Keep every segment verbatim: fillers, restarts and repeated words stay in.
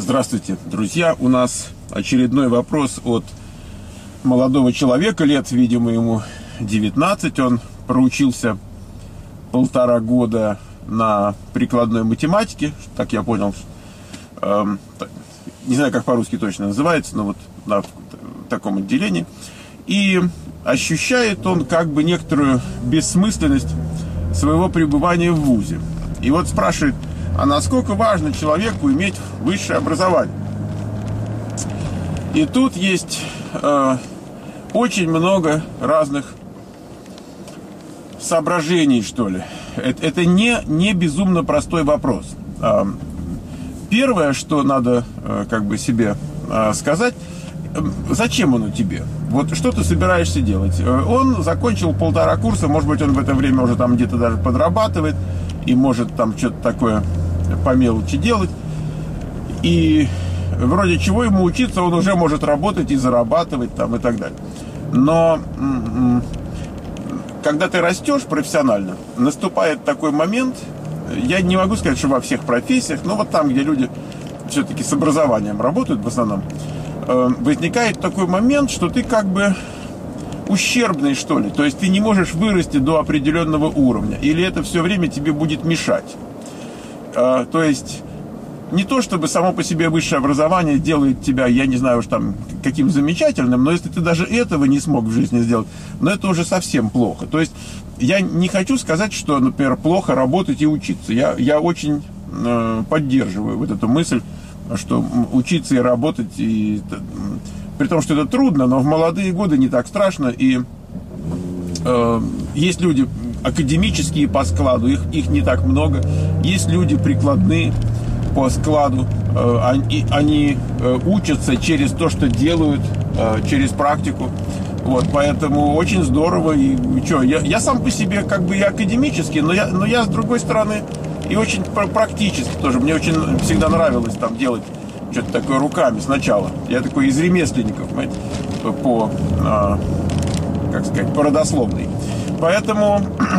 Здравствуйте, друзья! У нас очередной вопрос от молодого человека, лет, видимо, ему девятнадцать. Он проучился полтора года на прикладной математике, так я понял. Эм, не знаю, как по-русски точно называется, но вот на таком отделении. И ощущает он как бы некоторую бессмысленность своего пребывания в вузе. И вот спрашивает, а насколько важно человеку иметь высшее образование? И тут есть э, очень много разных соображений, что ли. Это, это не, не безумно простой вопрос. Э, первое, что надо э, как бы себе э, сказать, э, зачем оно тебе? Вот что ты собираешься делать? Э, он закончил полтора курса, может быть, он в это время уже там где-то даже подрабатывает, и может там что-то такое по мелочи делать. И вроде чего ему учиться, он уже может работать и зарабатывать там и так далее. Но когда ты растешь профессионально, наступает такой момент, я не могу сказать, что во всех профессиях, но вот там, где люди все-таки с образованием работают в основном, возникает такой момент, что ты как бы ущербный, что ли. То есть ты не можешь вырасти до определенного уровня. Или это все время тебе будет мешать. То есть не то, чтобы само по себе высшее образование делает тебя, я не знаю уж там, каким замечательным, но если ты даже этого не смог в жизни сделать, но это уже совсем плохо. То есть я не хочу сказать, что, например, плохо работать и учиться. Я, я очень э, поддерживаю вот эту мысль, что учиться и работать, и, при том, что это трудно, но в молодые годы не так страшно. И э, есть люди академические по складу, их, их не так много. Есть люди прикладные по складу, э, они, они э, учатся через то, что делают, э, через практику. Вот, поэтому очень здорово. И что, я, я сам по себе как бы и академический, но я, но я с другой стороны и очень практически тоже. Мне очень всегда нравилось там делать что-то такое руками сначала. Я такой из ремесленников, понимаете, по, э, как сказать, по родословной. Поэтому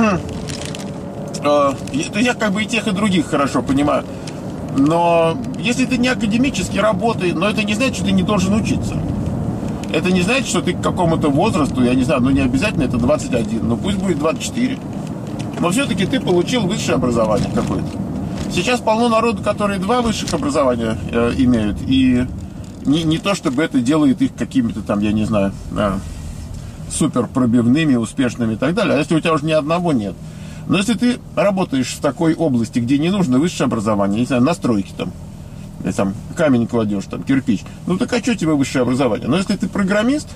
э, я как бы и тех, и других хорошо понимаю. Но если ты не академически работаешь, но это не значит, что ты не должен учиться. Это не значит, что ты к какому-то возрасту, я не знаю, ну не обязательно это двадцать один, но пусть будет двадцать четыре. Но все-таки ты получил высшее образование какое-то. Сейчас полно народу, которые два высших образования э, имеют. И не, не то, чтобы это делает их какими-то там, я не знаю, э, супер пробивными, успешными и так далее. А если у тебя уже ни одного нет. Но если ты работаешь в такой области, где не нужно высшее образование, не знаю, настройки там, там камень кладешь, там, кирпич, ну так а что тебе высшее образование? Но если ты программист,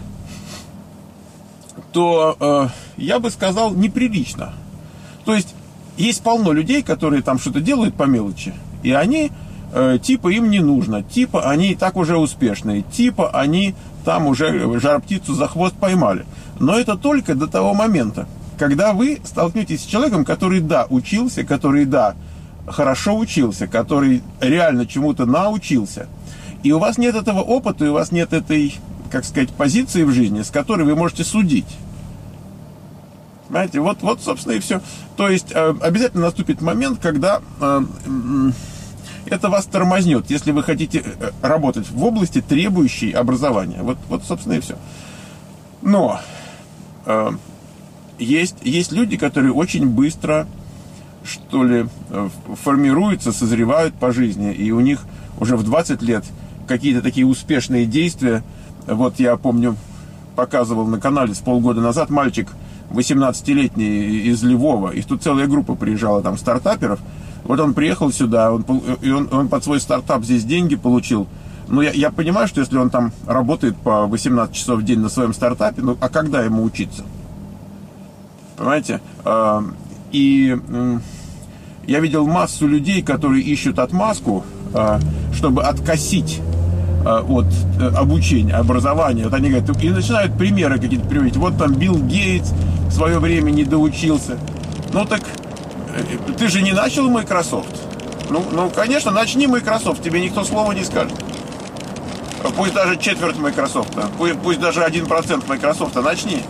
то э, я бы сказал, неприлично. То есть есть полно людей, которые там что-то делают по мелочи, и они э, типа им не нужно, типа они и так уже успешные, типа они там уже жар-птицу за хвост поймали. Но это только до того момента, когда вы столкнетесь с человеком, который, да, учился, который, да, хорошо учился, который реально чему-то научился, и у вас нет этого опыта, и у вас нет этой, как сказать, позиции в жизни, с которой вы можете судить. Понимаете, вот, вот, собственно, и все. То есть обязательно наступит момент, когда э, э, это вас тормознет, если вы хотите работать в области, требующей образования. Вот, вот собственно, и все. Но э, есть, есть люди, которые очень быстро, что ли, формируются, созревают по жизни, и у них уже в двадцать лет какие-то такие успешные действия. Вот я помню, показывал на канале с полгода назад мальчик восемнадцатилетний из Львова, и тут целая группа приезжала там стартаперов. Вот он приехал сюда, он, и он, он под свой стартап здесь деньги получил. Ну, я, я понимаю, что если он там работает по восемнадцать часов в день на своем стартапе, ну, а когда ему учиться? Понимаете? И я видел массу людей, которые ищут отмазку, чтобы откосить от обучения, образования. Вот они говорят, и начинают примеры какие-то приводить. Вот там Билл Гейтс в свое время не доучился. Ну так ты же не начал Microsoft? Ну, ну, конечно, начни Microsoft, тебе никто слова не скажет. Пусть даже четверть Microsoft, пусть, пусть даже один процент Microsoft, начни.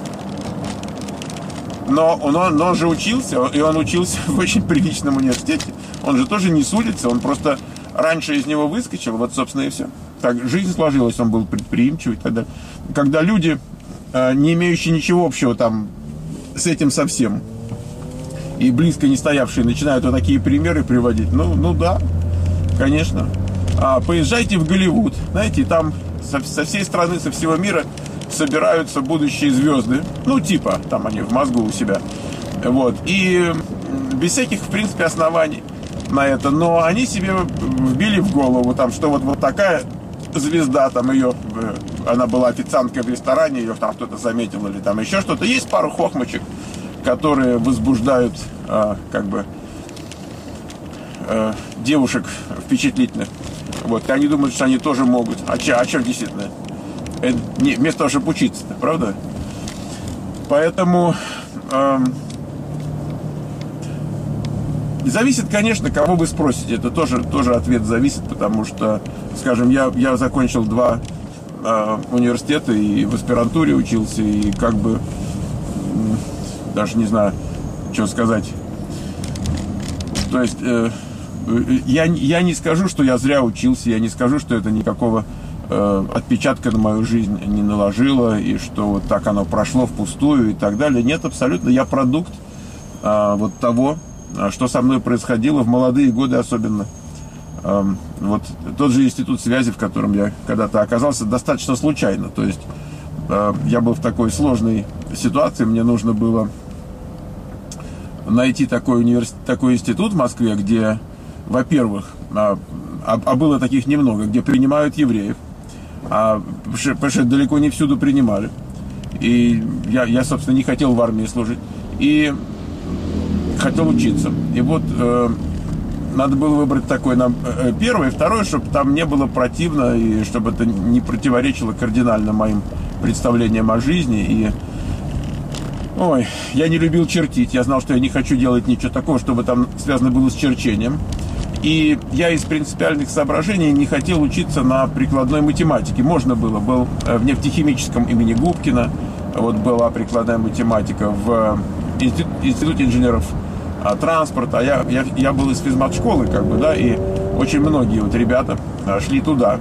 Но он, но он же учился, и он учился в очень приличном университете. Он же тоже не с улицы, он просто раньше из него выскочил, вот, собственно, и все. Так жизнь сложилась, он был предприимчивый и так далее. Когда люди, не имеющие ничего общего там с этим совсем, и близко не стоявшие, начинают вот такие примеры приводить, ну, ну да, конечно. А поезжайте в Голливуд, знаете, там со, со всей страны, со всего мира собираются будущие звезды, ну, типа, там они в мозгу у себя, вот, и без всяких, в принципе, оснований на это, но они себе вбили в голову, там, что вот, вот такая звезда, там ее, она была официанткой в ресторане, ее там кто-то заметил или там еще что-то, есть пару хохмочек, которые возбуждают, а, как бы, а, девушек впечатлительных, вот, и они думают, что они тоже могут, а че, а че действительно? Это не, вместо того, чтобы учиться-то, правда? Поэтому эм, зависит, конечно, кого вы спросите. Это тоже, тоже ответ зависит, потому что, скажем, я, я закончил два э, университета и в аспирантуре учился, и как бы э, даже не знаю, что сказать. То есть э, я, я не скажу, что я зря учился, я не скажу, что это никакого отпечатка на мою жизнь не наложила, и что вот так оно прошло впустую и так далее. Нет, абсолютно. Я продукт а, вот того, что со мной происходило в молодые годы особенно. А, вот тот же институт связи, в котором я когда-то оказался, достаточно случайно. То есть а, я был в такой сложной ситуации, мне нужно было найти такой, университет, такой институт в Москве, где, во-первых, а, а было таких немного, где принимают евреев, а, потому что далеко не всюду принимали. И я, я, собственно, не хотел в армии служить. И хотел учиться. И вот э, надо было выбрать такой нам, э, первый, второй, чтобы там не было противно, и чтобы это не противоречило кардинально моим представлениям о жизни. И ой, я не любил чертить. Я знал, что я не хочу делать ничего такого, чтобы там связано было с черчением. И я из принципиальных соображений не хотел учиться на прикладной математике. Можно было. Был в нефтехимическом имени Губкина. Вот была прикладная математика в институте инженеров транспорта. А я, я, я был из физмат-школы, как бы, да, и очень многие вот ребята шли туда.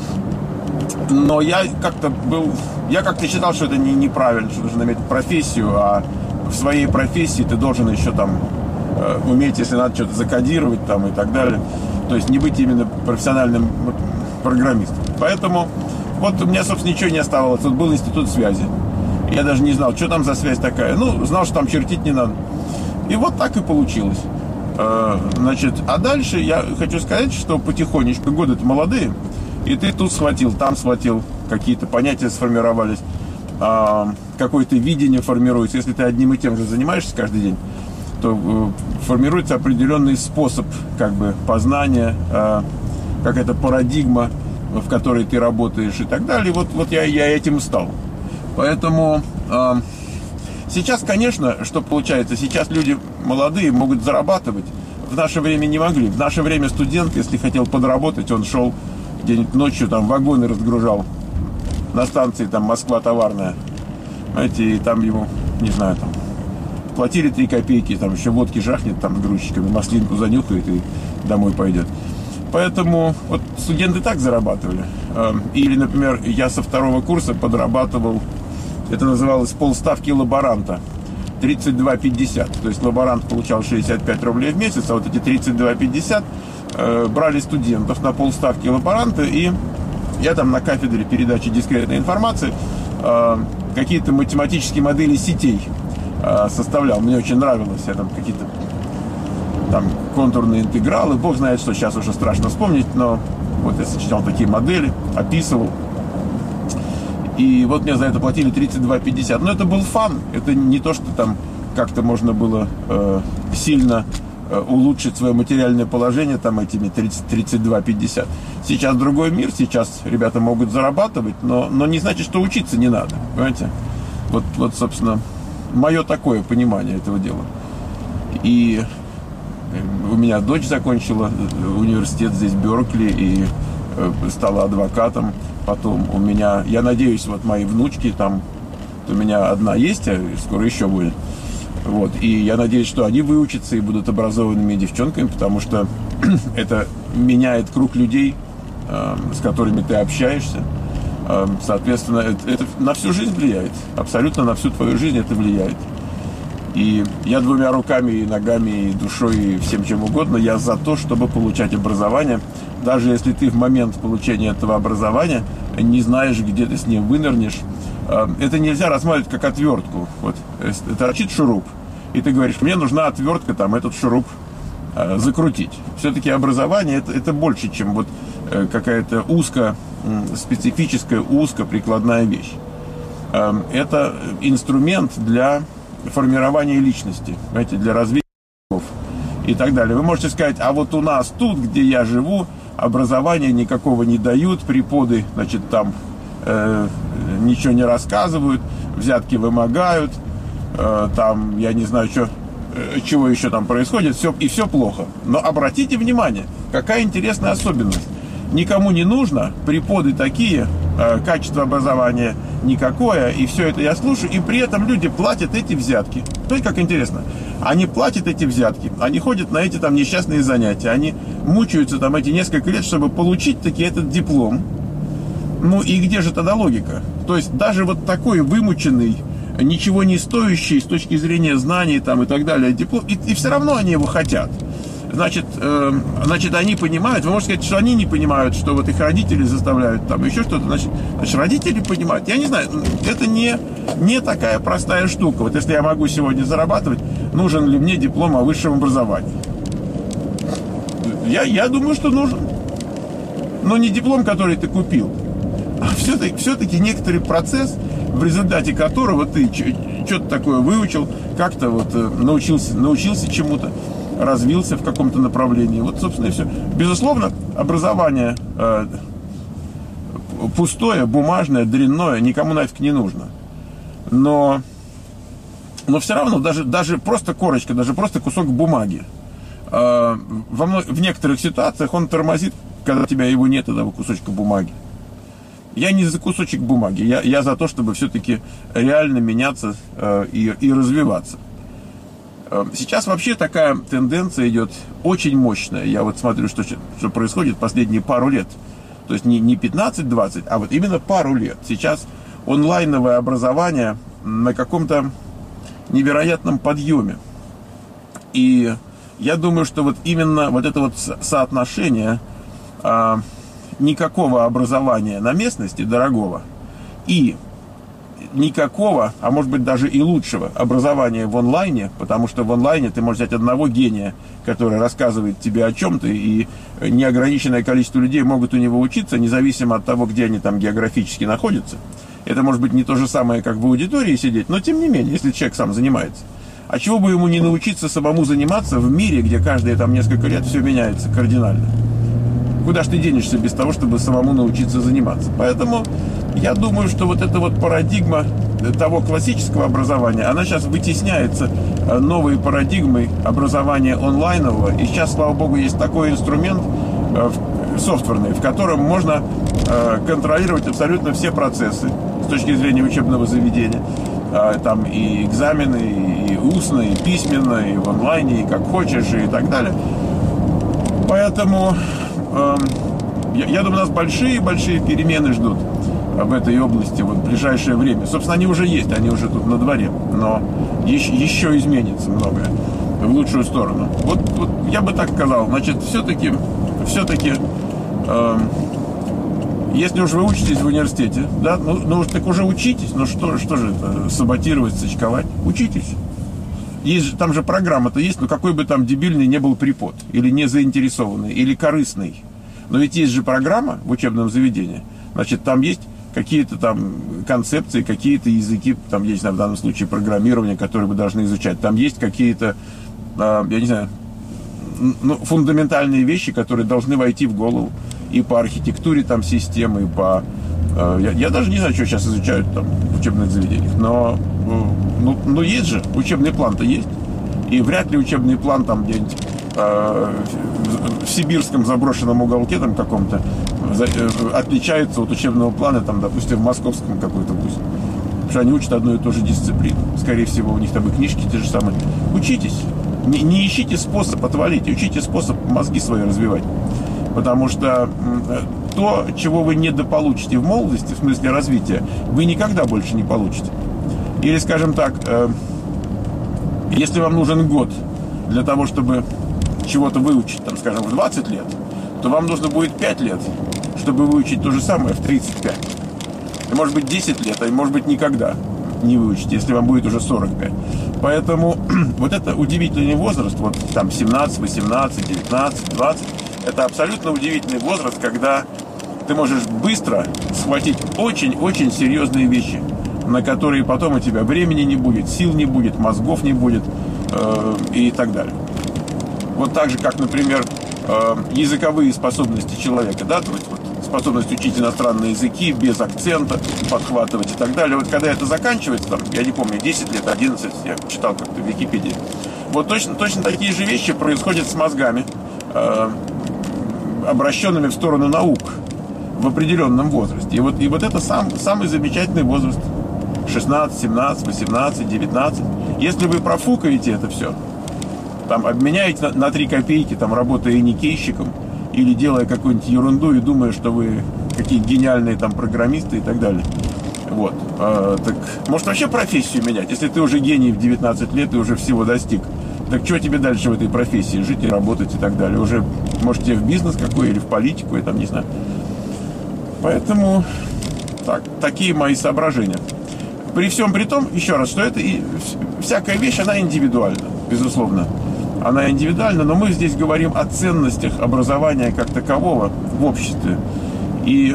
Но я как-то был... Я как-то считал, что это не, неправильно, что нужно иметь профессию, а в своей профессии ты должен еще там... уметь, если надо, что-то закодировать там и так далее. То есть не быть именно профессиональным программистом. Поэтому вот у меня, собственно, ничего не оставалось. Вот был институт связи. Я даже не знал, что там за связь такая. Ну, знал, что там чертить не надо. И вот так и получилось. Значит, а дальше я хочу сказать, что потихонечку, годы-то молодые, и ты тут схватил, там схватил, какие-то понятия сформировались, какое-то видение формируется. Если ты одним и тем же занимаешься каждый день, то формируется определенный способ как бы познания, э, какая-то парадигма, в которой ты работаешь и так далее. Вот, вот я, я этим и стал. Поэтому э, сейчас, конечно, что получается, сейчас люди молодые могут зарабатывать. В наше время не могли. В наше время студент, если хотел подработать, он шел где-нибудь ночью, там вагоны разгружал на станции там Москва товарная. Знаете, и там ему, не знаю, там платили три копейки, там еще водки жахнет там с грузчиками, маслинку занюхает и домой пойдет. Поэтому вот студенты так зарабатывали. Или, например, я со второго курса подрабатывал, это называлось полставки лаборанта, тридцать два пятьдесят. То есть лаборант получал шестьдесят пять рублей в месяц, а вот эти тридцать два пятьдесят э, брали студентов на полставки лаборанта, и я там на кафедре передачи дискретной информации э, какие-то математические модели сетей составлял. Мне очень нравилось. Я там какие-то там контурные интегралы. Бог знает, что сейчас уже страшно вспомнить, но вот я сочинял такие модели, описывал. И вот мне за это платили тридцать два пятьдесят. Но это был фан. Это не то, что там как-то можно было э, сильно э, улучшить свое материальное положение там этими тридцать два пятьдесят. Сейчас другой мир. Сейчас ребята могут зарабатывать, но, но не значит, что учиться не надо. Понимаете? Вот, вот собственно, мое такое понимание этого дела. И у меня дочь закончила университет здесь, в Беркли, и стала адвокатом. Потом у меня, я надеюсь, вот мои внучки там, у меня одна есть, а скоро еще будет. Вот. И я надеюсь, что они выучатся и будут образованными девчонками, потому что это меняет круг людей, э, с которыми ты общаешься. Э, соответственно, это, это на всю жизнь влияет. Абсолютно на всю твою жизнь это влияет. И я двумя руками, и ногами, и душой, и всем чем угодно, я за то, чтобы получать образование. Даже если ты в момент получения этого образования не знаешь, где ты с ним вынырнешь. Это нельзя рассматривать как отвертку. Вот торчит шуруп, и ты говоришь, мне нужна отвертка, там, этот шуруп э, закрутить. Все-таки образование это, это больше, чем вот э, какая-то узко, э, специфическая, узко-прикладная вещь. Э, это инструмент для формирования личности, знаете, для развития и так далее. Вы можете сказать, а вот у нас тут, где я живу, образования никакого не дают, преподы, значит, там э, ничего не рассказывают, взятки вымогают, э, там, я не знаю, что, э, чего еще там происходит, все, и все плохо. Но обратите внимание, какая интересная особенность. Никому не нужно, преподы такие, э, качество образования никакое, и все это я слушаю, и при этом люди платят эти взятки. Знаете, как интересно? Они платят эти взятки, они ходят на эти там несчастные занятия, они мучаются там эти несколько лет, чтобы получить таки этот диплом. Ну и где же тогда логика? То есть даже вот такой вымученный, ничего не стоящий с точки зрения знаний там и так далее диплом, и, и все равно они его хотят. Значит, э, значит, они понимают, вы можете сказать, что они не понимают, что вот их родители заставляют там еще что-то, значит, значит, родители понимают. Я не знаю, это не, не такая простая штука. Вот если я могу сегодня зарабатывать, нужен ли мне диплом о высшем образовании? Я, я думаю, что нужен. Но не диплом, который ты купил, а все-таки, все-таки некоторый процесс, в результате которого ты что-то такое выучил, как-то вот научился, научился чему-то, развился в каком-то направлении. Вот, собственно, и все. Безусловно, образование э, пустое, бумажное, дрянное, никому нафиг не нужно. Но, но все равно, даже, даже просто корочка, даже просто кусок бумаги, э, во мно, в некоторых ситуациях он тормозит, когда у тебя его нет, этого кусочка бумаги. Я не за кусочек бумаги, я, я за то, чтобы все-таки реально меняться э, и, и развиваться. Сейчас вообще такая тенденция идет очень мощная. Я вот смотрю, что, что происходит последние пару лет. То есть не, не пятнадцать-двадцать, а вот именно пару лет. Сейчас онлайновое образование на каком-то невероятном подъеме. И я думаю, что вот именно вот это вот соотношение а, никакого образования на местности, дорогого, и никакого, а может быть даже и лучшего образования в онлайне, потому что в онлайне ты можешь взять одного гения, который рассказывает тебе о чем-то, и неограниченное количество людей могут у него учиться, независимо от того, где они там географически находятся. Это может быть не то же самое, как в аудитории сидеть, но тем не менее, если человек сам занимается. А чего бы ему не научиться самому заниматься в мире, где каждые там несколько лет все меняется кардинально? Куда ж ты денешься без того, чтобы самому научиться заниматься? Поэтому я думаю, что вот эта вот парадигма того классического образования, она сейчас вытесняется новой парадигмой образования онлайнового. И сейчас, слава богу, есть такой инструмент софтверный, в котором можно контролировать абсолютно все процессы с точки зрения учебного заведения. Там и экзамены, и устно, и письменно, и в онлайне, и как хочешь, и так далее. Поэтому Я, я думаю, нас большие-большие перемены ждут в этой области вот в ближайшее время. Собственно, они уже есть, они уже тут на дворе, но еще, еще изменится многое в лучшую сторону. Вот, вот я бы так сказал. Значит, все-таки, все-таки, э, если уж вы учитесь в университете, да, ну, ну так уже учитесь, ну что, что же это, саботировать, сочковать? Учитесь. Есть же, там же программа-то есть, но какой бы там дебильный не был препод, или не заинтересованный, или корыстный. Но ведь есть же программа в учебном заведении, значит, там есть какие-то там концепции, какие-то языки, там есть, в данном случае, программирование, которое вы должны изучать. Там есть какие-то, я не знаю, ну, фундаментальные вещи, которые должны войти в голову. И по архитектуре там системы, и по... Я, я даже не знаю, что сейчас изучают там в учебных заведениях, но ну, ну есть же, учебный план-то есть. И вряд ли учебный план там где-нибудь э, в сибирском заброшенном уголке там каком-то э, отличается от учебного плана, там, допустим, в московском какой-то вузе. потому что они учат одну и ту же дисциплину. Скорее всего, у них там и книжки те же самые. Учитесь. Не, не ищите способ отвалить, учите способ мозги свои развивать. Потому что то, чего вы недополучите в молодости, в смысле развития, вы никогда больше не получите. Или, скажем так, если вам нужен год для того, чтобы чего-то выучить, там, скажем, в двадцать лет, то вам нужно будет пять лет, чтобы выучить то же самое в тридцать пять. И, может быть, десять лет, а может быть, никогда не выучите, если вам будет уже сорок пять. Поэтому вот это удивительный возраст, вот там семнадцать, восемнадцать, девятнадцать, двадцать, это абсолютно удивительный возраст, когда ты можешь быстро схватить очень-очень серьезные вещи, на которые потом у тебя времени не будет, сил не будет, мозгов не будет э, и так далее. Вот так же, как, например, э, языковые способности человека, да, то есть вот способность учить иностранные языки без акцента, подхватывать и так далее. Вот когда это заканчивается, там, я не помню, десять лет, одиннадцать, я читал как-то в Википедии. Вот точно, точно такие же вещи происходят с мозгами, э, обращенными в сторону наук в определенном возрасте. И вот, и вот это сам, самый замечательный возраст. шестнадцать, семнадцать, восемнадцать, девятнадцать. Если вы профукаете это все, там, обменяете на, на три копейки, там, работая никейщиком, или делая какую-нибудь ерунду и думая, что вы какие-то гениальные там программисты и так далее. Вот. А, так, может, вообще профессию менять? Если ты уже гений в девятнадцать лет и уже всего достиг, так что тебе дальше в этой профессии? Жить и работать и так далее. Уже, может, тебе в бизнес какой или в политику, я там не знаю. Поэтому так, такие мои соображения. При всем при том, еще раз, что это и всякая вещь, она индивидуальна, безусловно. Она индивидуальна, но мы здесь говорим о ценностях образования как такового в обществе. И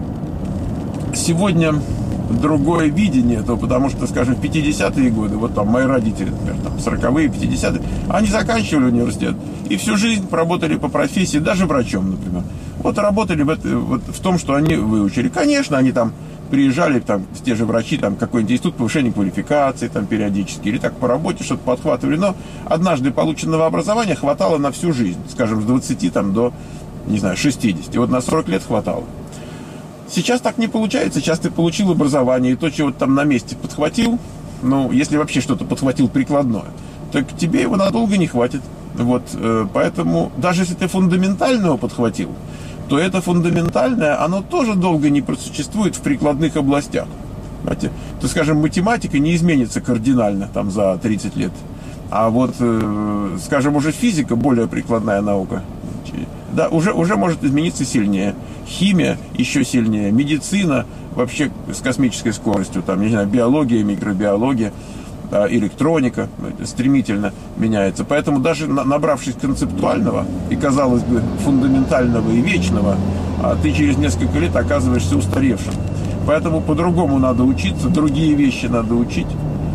сегодня другое видение этого, потому что, скажем, в пятидесятые годы, вот там мои родители, например, там, сороковые, пятидесятые, они заканчивали университет и всю жизнь работали по профессии, даже врачом, например. Вот работали в, это, вот, в том, что они выучили. Конечно, они там приезжали, там, те же врачи, там, какой-нибудь институт повышения квалификации, там, периодически, или так по работе что-то подхватывали, но однажды полученного образования хватало на всю жизнь, скажем, с двадцати, там, до, не знаю, шестидесяти, вот на сорок лет хватало. Сейчас так не получается, сейчас ты получил образование, и то, чего ты там на месте подхватил, ну, если вообще что-то подхватил прикладное, так тебе его надолго не хватит, вот, э, поэтому, даже если ты фундаментального подхватил, то это фундаментальное, оно тоже долго не просуществует в прикладных областях. Знаете, то, скажем, математика не изменится кардинально там, за тридцать лет. А вот, э, скажем, уже физика, более прикладная наука, да, уже, уже может измениться сильнее. Химия еще сильнее. Медицина вообще с космической скоростью. Там, не знаю, биология, микробиология, электроника стремительно меняется. Поэтому даже набравшись концептуального и, казалось бы, фундаментального и вечного, ты через несколько лет оказываешься устаревшим. Поэтому по-другому надо учиться, другие вещи надо учить.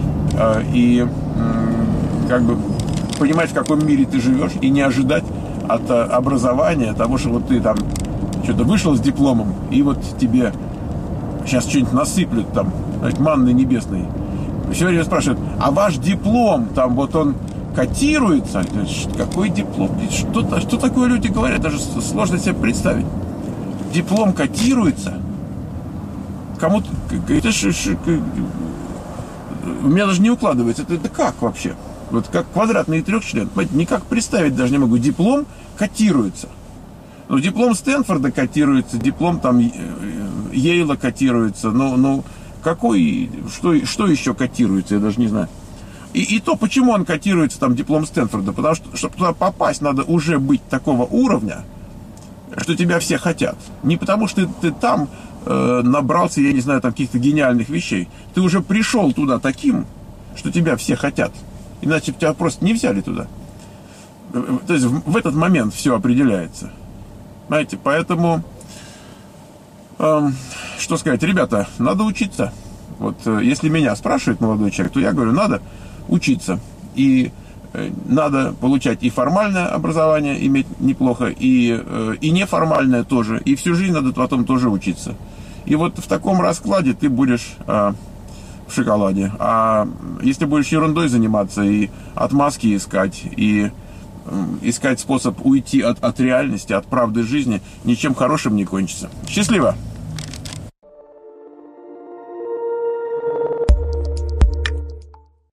И как бы понимать, в каком мире ты живешь, и не ожидать от образования того, что вот ты там что-то вышел с дипломом, и вот тебе сейчас что-нибудь насыплют там, манны небесной. Все время спрашивают, а ваш диплом, там вот он котируется? Какой диплом? Что, что такое люди говорят? Даже сложно себе представить. Диплом котируется? Кому-то... Это ж, ж, у меня даже не укладывается. Это, это как вообще? Вот как квадратный трехчлен. Никак представить даже не могу. Диплом котируется. Ну, диплом Стэнфорда котируется, диплом там Йейла котируется. Ну, ну какой, что, что еще котируется, я даже не знаю. И, и то, почему он котируется, там, диплом Стэнфорда, потому что, чтобы туда попасть, надо уже быть такого уровня, что тебя все хотят. Не потому что ты, ты там э, набрался, я не знаю, там, каких-то гениальных вещей. Ты уже пришел туда таким, что тебя все хотят. Иначе бы тебя просто не взяли туда. То есть в, в этот момент все определяется. Знаете, поэтому... Эм, что сказать, ребята, надо учиться. Вот э, если меня спрашивает молодой человек, то я говорю, надо учиться. И э, надо получать и формальное образование, иметь неплохо, и, э, и неформальное тоже. И всю жизнь надо потом тоже учиться. И вот в таком раскладе ты будешь э, в шоколаде. А если будешь ерундой заниматься и отмазки искать, и э, искать способ уйти от, от реальности, от правды жизни, ничем хорошим не кончится. Счастливо!